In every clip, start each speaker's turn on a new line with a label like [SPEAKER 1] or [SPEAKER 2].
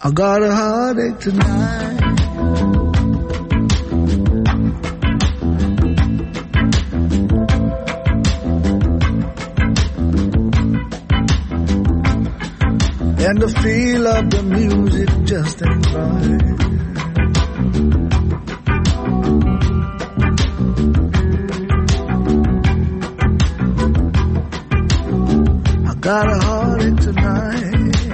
[SPEAKER 1] I got a heartache tonight. And the feel of the music just ain't right. I got a heartache tonight.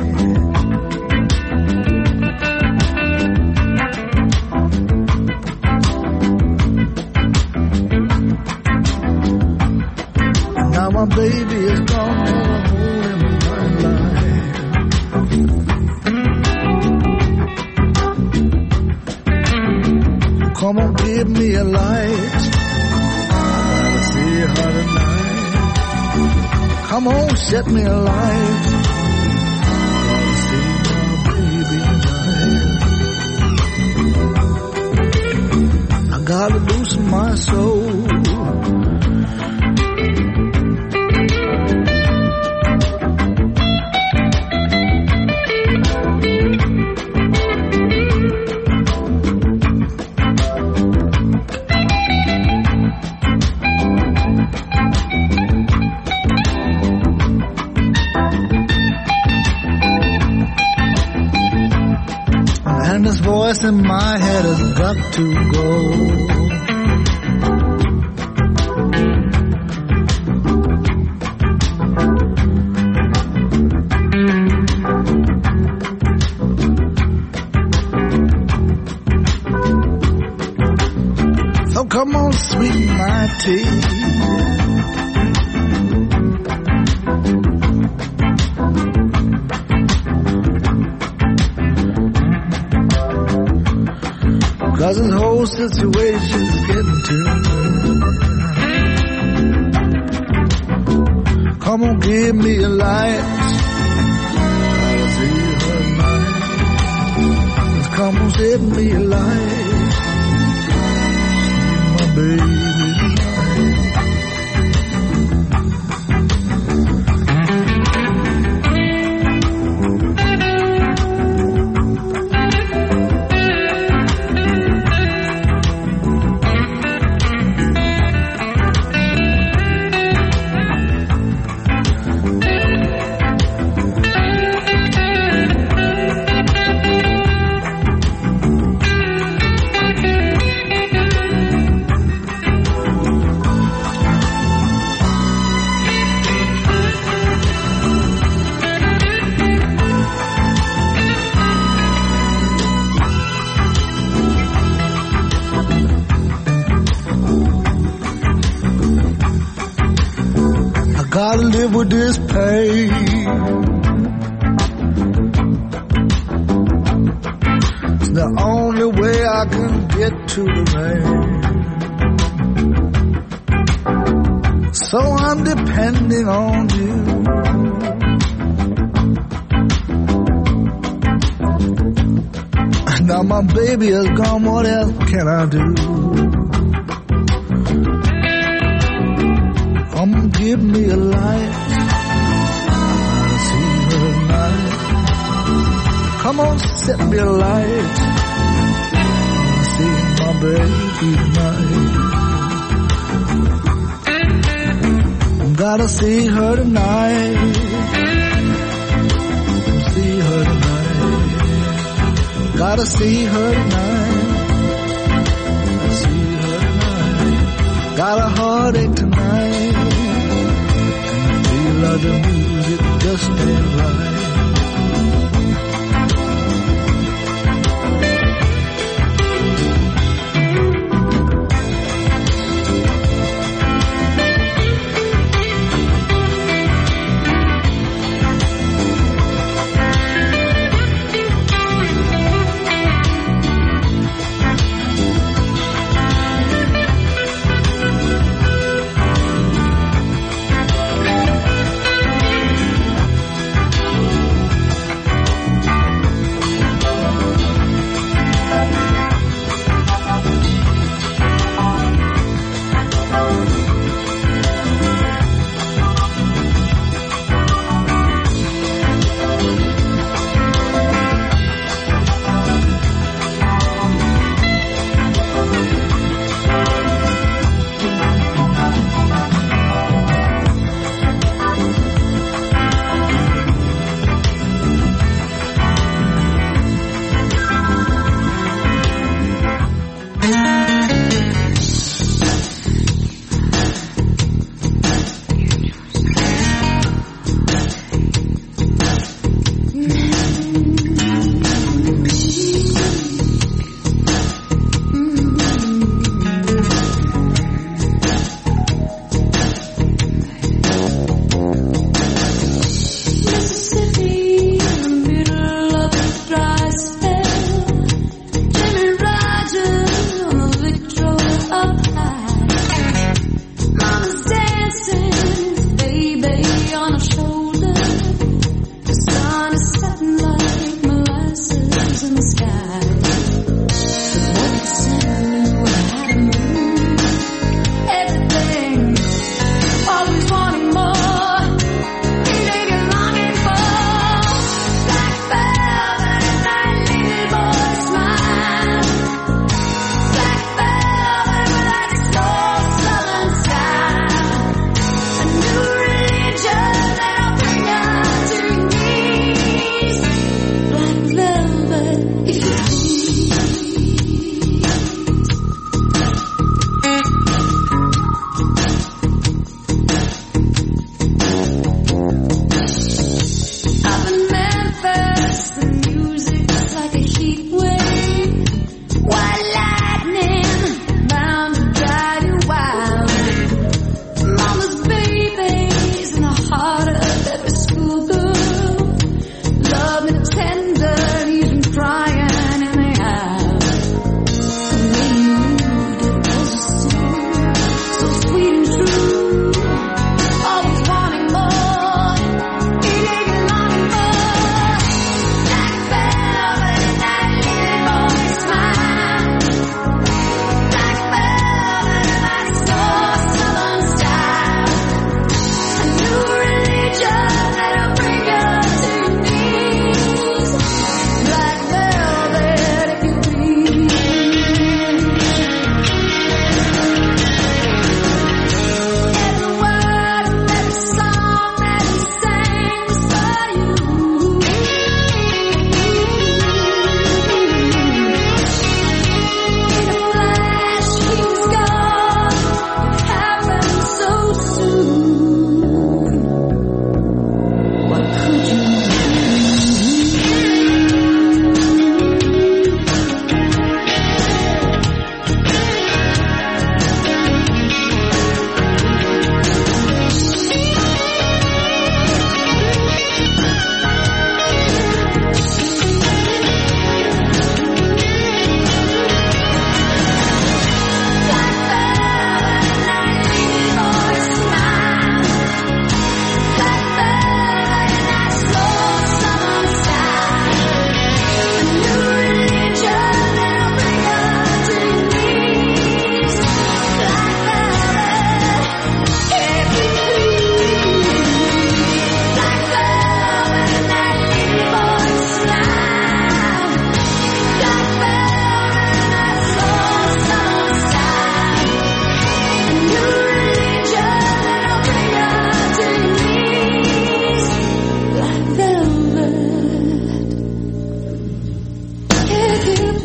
[SPEAKER 1] And now my baby is gone, never hold him in my life. Come on, give me a light. I gotta see her tonight. Come on, set me a light. I gotta see my baby tonight. I gotta loosen my soul. And this voice in my head has got to go. So come on, sweeten my tea. Cause this whole situation's getting to me. Come on, give me a light. Gotta see her tonight. Come on, set me a light. See my baby tonight. Gotta live with this pain. It's the only way I can get to the rain. So I'm depending on you. Now my baby is gone, what else can I do? Give me a light. I see her tonight. Come on, set me a light. I see my baby tonight. Gotta see her tonight. See her tonight. Gotta see her tonight. See her tonight. Got a heartache tonight. Love the music just ain't right.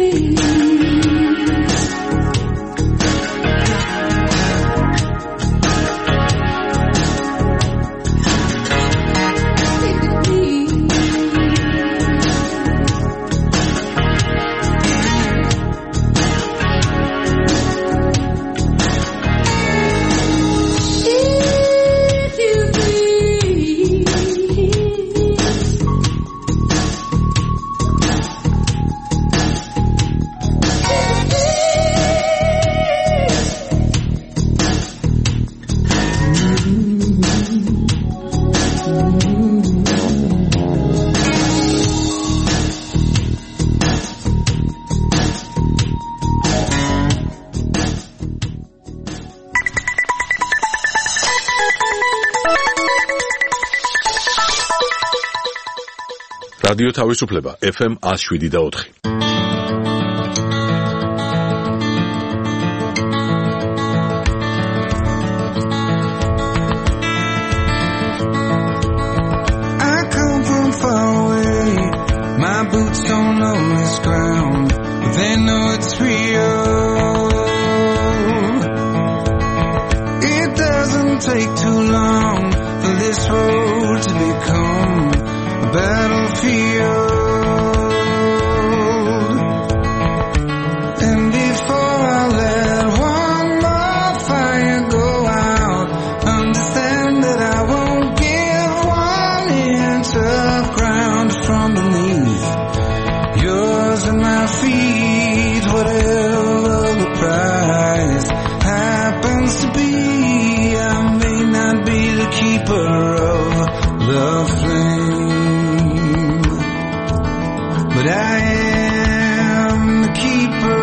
[SPEAKER 2] რადიო თავისუფლება FM 107.4.
[SPEAKER 3] I come from far away. My boots don't know this ground, but they know it's real. It doesn't take too long for this road to become a battlefield. And before I let one more fire go out, understand that I won't give 1 inch of ground from beneath yours and my feet. Whatever the price happens to be, I may not be the keeper of the flame, but I am the keeper.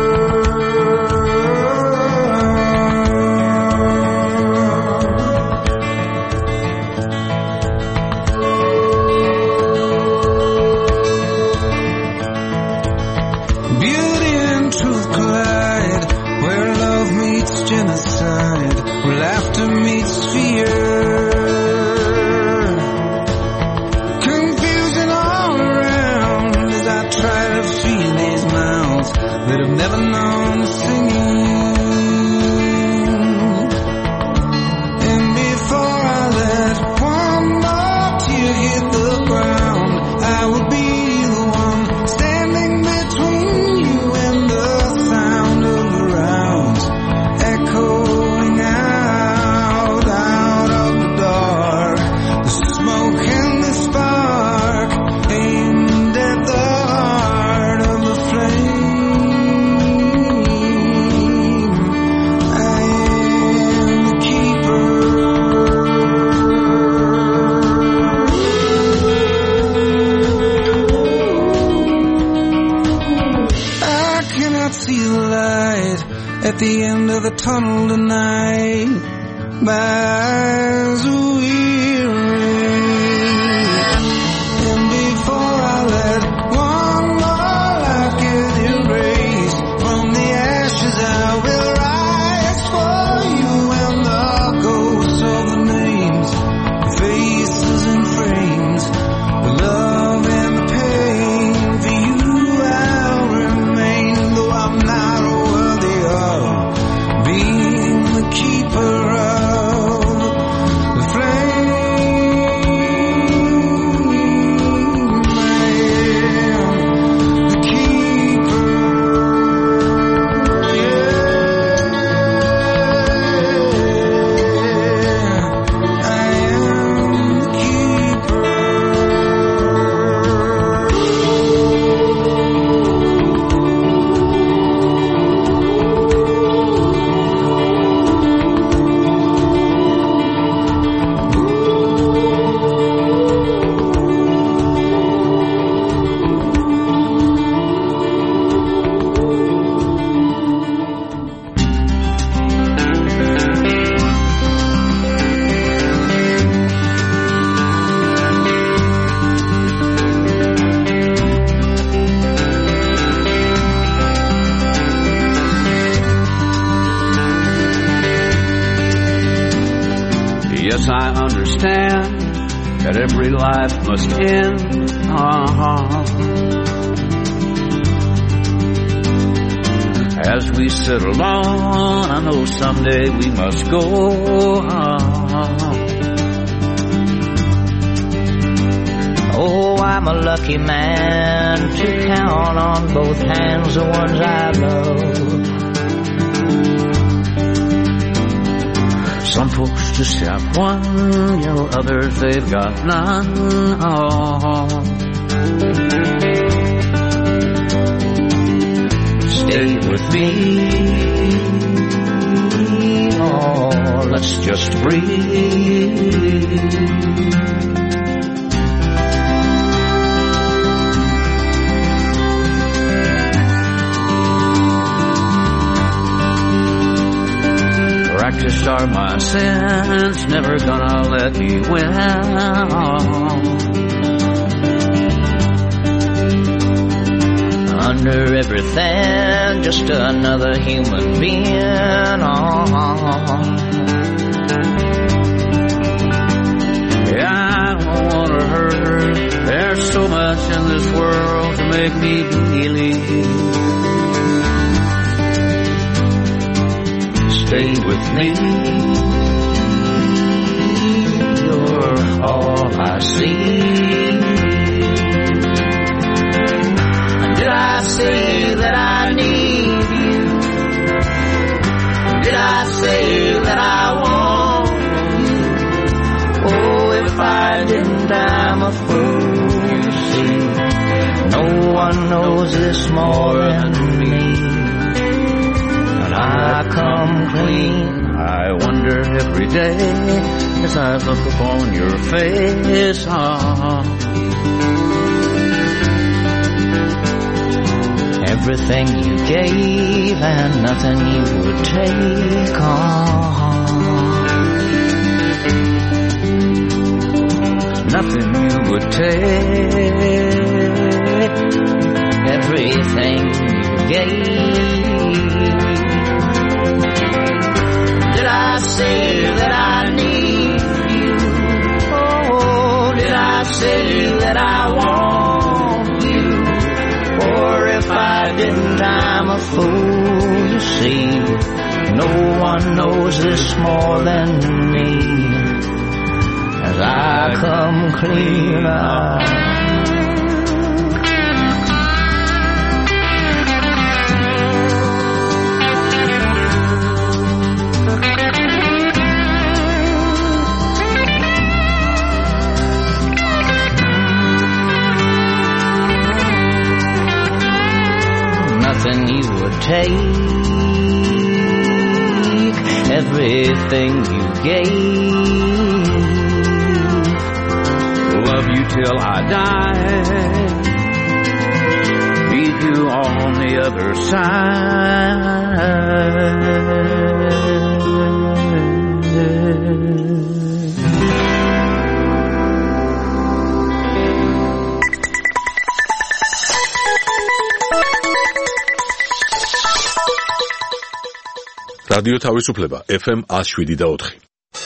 [SPEAKER 3] Beauty and truth collide, where love meets genocide, where laughter meets fear. Confusion all around as I try to feel these mouths that have never known singing. And before I let one more tear hit the ground, I will be the one standing between you and the sound of the rounds echoing out of the dark. The smoke and the spark aimed at the heart of the flame. I am the keeper. I cannot see the light at the end of the tunnel tonight. My eyes are weary. And before I let one more life get erased from the ashes, I will rise for you and the ghosts of the names, faces and frames, the love and the pain. For you I'll remain, though I'm not worthy of being the keeper of the flame. I am the keeper. Yeah, I am the keeper.
[SPEAKER 4] Yes, I understand that every life must end. as we settle on, I know someday we must go on.
[SPEAKER 5] Oh, I'm a lucky man to count on both hands the ones I love.
[SPEAKER 4] Some folks just have one, you know, others they've got none. Oh. Stay with me, oh, let's just breathe. Practice are my sins, never gonna let me win.
[SPEAKER 5] Under everything, just another human being.
[SPEAKER 4] Yeah, I don't wanna hurt her. There's so much in this world to make me believe. Stay with me, you're all I see. Did I say that I need you? Did I say that I want you? Oh, if I didn't, I'm a fool, you see. No one knows this more than me. I come clean. I wonder every day as I look upon your face.
[SPEAKER 5] Everything you gave and nothing you would take on.
[SPEAKER 4] Nothing you would take.
[SPEAKER 5] Everything you gave. Did I say that I need you? Oh, did I say that I want you? Or if I didn't, I'm a fool, you see. No one knows this more than me. As I come clean out. Nothing you would take, everything you gave.
[SPEAKER 4] Love you till I die, meet you on the other side.
[SPEAKER 2] რადიო თავისუფლება FM 107.4.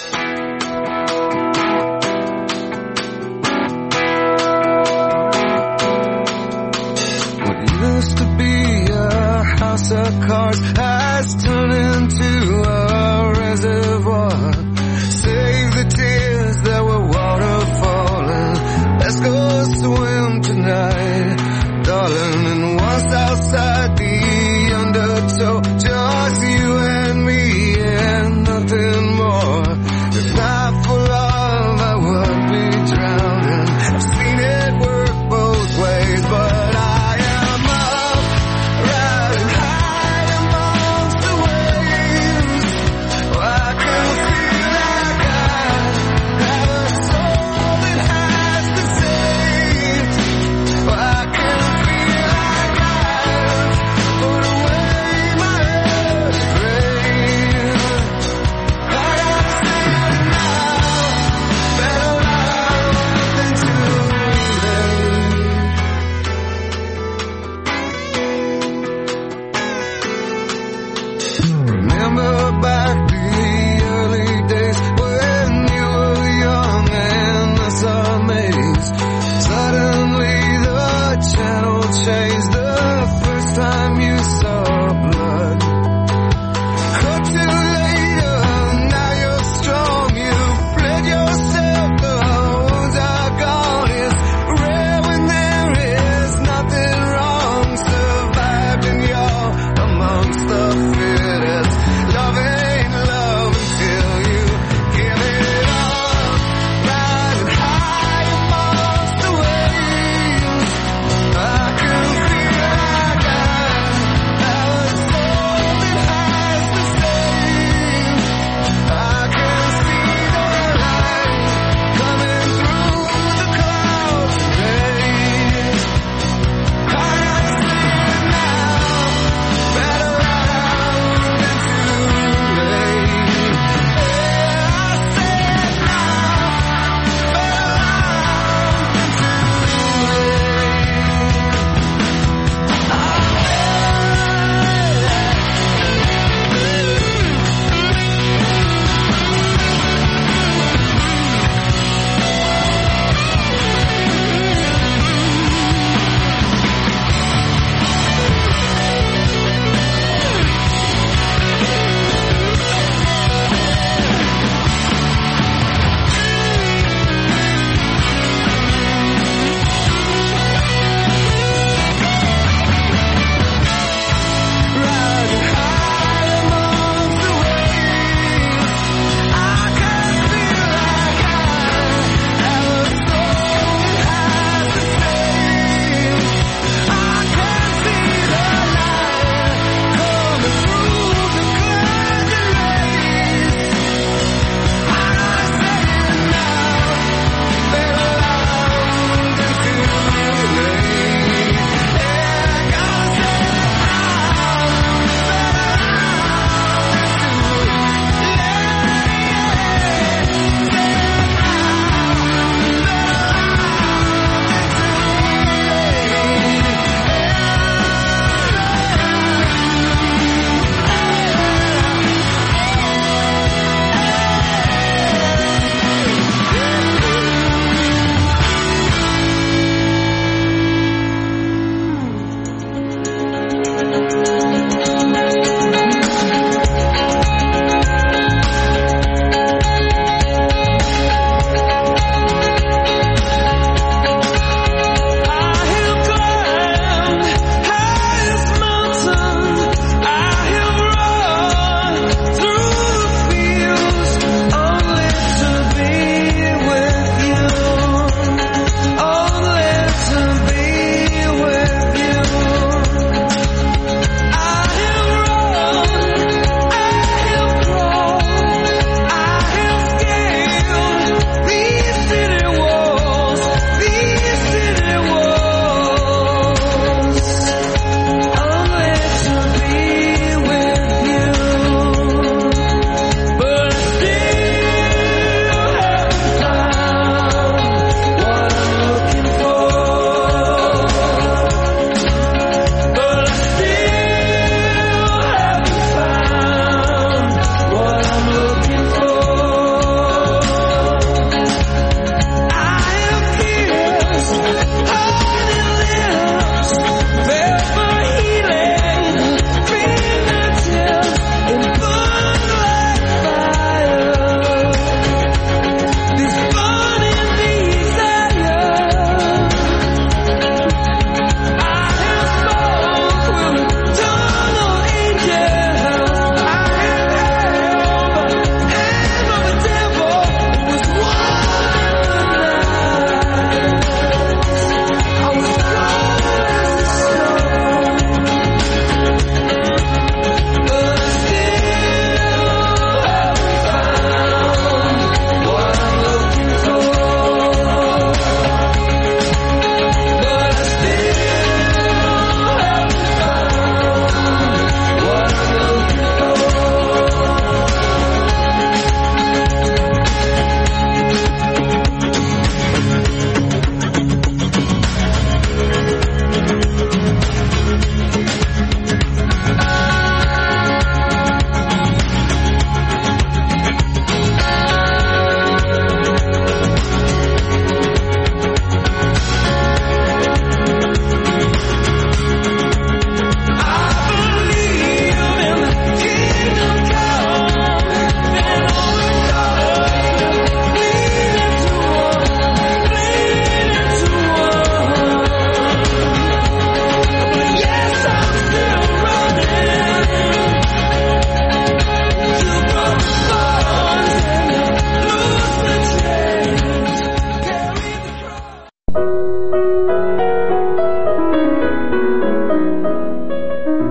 [SPEAKER 3] What used to be a house of cards has turned into a reservoir. Save the tears that were waterfalling. Let's go swim tonight, darling. And once outside the undertow, just you and me and nothing more. If not for love, I would be drowning. I've seen it work both ways, but I am up, riding high amongst the waves. Oh, I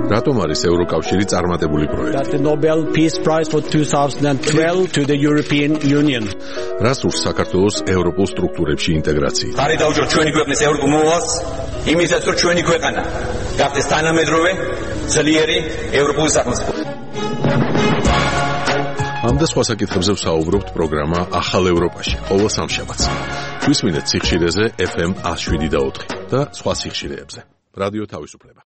[SPEAKER 2] რატომ არის ევროკავშირი წარმატებული პროექტი?
[SPEAKER 6] That the Nobel Peace Prize for 2012 to the European Union.
[SPEAKER 2] რას ურს საქართველოს ევროპულ სტრუქტურებში ინტეგრაციით?
[SPEAKER 7] ხარი დაუჭიროთ ჩვენი ქვეყნის ევროპულ მოვალს, იმისათვის რომ ჩვენი ქვეყანა გახდეს თანამედროვე, ძლიერი ევროპული სახელმწიფო.
[SPEAKER 2] ამ და სხვა საკითხებზე ვსაუბრობთ პროგრამა ახალ ევროპაში, ყოველ სამშაბათს. გვისმინეთ სიხშირეზე FM 107.4 და სხვა სიხშირეებზე. რადიო თავისუფლება.